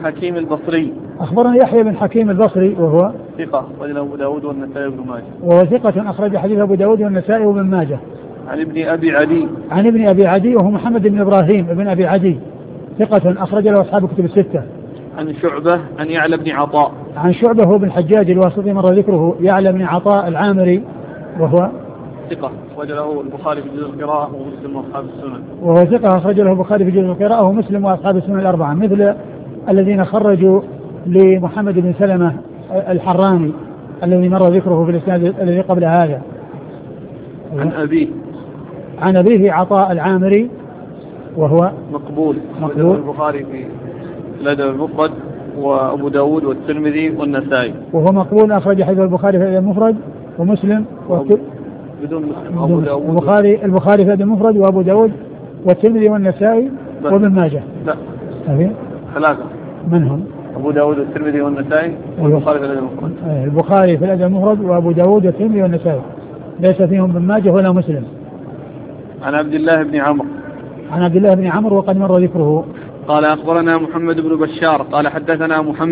حكيم البصري. أخبرنا يحيى بن حكيم البصري وهو ثقة أخرج أبو داود والنسائي وابن ماجه. وهو ثقة أخرج حديث أبو داود والنسائي وابن ماجه. عن ابن أبي عدي. عن ابن أبي عدي وهو محمد بن إبراهيم ابن أبي عدي ثقة أخرج له أصحاب الكتب الستة. عن شعبة عن يعلى بن عطاء. عن شعبة هو بن الحجاج الواسطي مر ذكره. يعلى بن عطاء العامري وهو ثقة أخرج له البخاري في جزء القراءة ومسلم وأصحاب السنن. وهو ثقة أخرج له البخاري في جزء القراءة ومسلم وأصحاب السنن الأربعة مثل الذين خرجوا لمحمد بن سلمة الحراني الذي مر ذكره في الإسناد الذي قبل هذا. عن أبيه عطاء العامري وهو مقبول. البخاري في الأدب المفرد وأبو داود والترمذي والنسائي. وهو مقبول أخرج حديث البخاري في الأدب المفرد ومسلم بدون مسلم أبو داود البخاري في الأدب المفرد وأبو داود والترمذي والنسائي وابن ماجه. لا ثلاثة. من هم؟ أبو داود والترمذي والنسائي والبخاري في الأدب المفرد. البخاري في الأدب المفرد وأبو داود والترمذي والنسائي ليس فيهم ابن ماجه ولا مسلم. عن عبد الله بن عمرو وقد مر ذكره. قال أخبرنا محمد بن بشار قال حدثنا محمد